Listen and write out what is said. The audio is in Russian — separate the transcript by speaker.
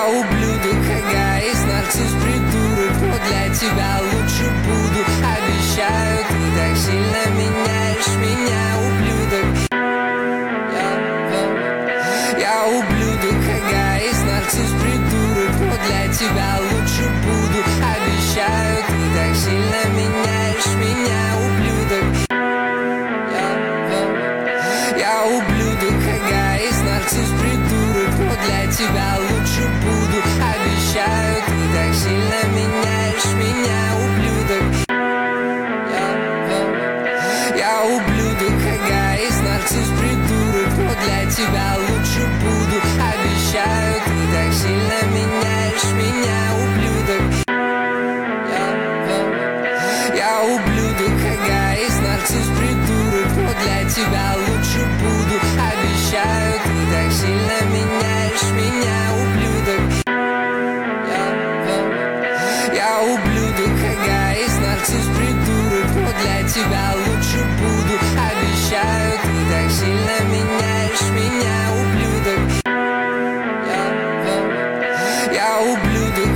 Speaker 1: Я ублюдок, эгоист, нарцисс, придурок, но для тебя лучше буду. Обещаю, ты так сильно меняешь меня, ублюдок. Я ублюдок, эгоист, нарцисс, придурок, но для тебя лучше буду. Обещаю, ты так сильно меняешь меня, ублюдок. Я ублюдок, эгоист, нарцисс, придурок, но для тебя лучше буду. Обещаю, ты так сильно меняешь меня, ублюдок. Я ублюдок, эгоист, нарцисс, придурок, но для тебя лучше буду. Обещаю, ты так сильно меняешь меня, ублюдок. Я ублюдок, эгоист, нарцисс, придурок, но для тебя лучше буду. Обещаю, ты так сильно меняешь меня, ублюдок. Я ублюдок, эгоист, нарцисс, придурок, но для тебя лучше буду. Обещаю, ты так сильно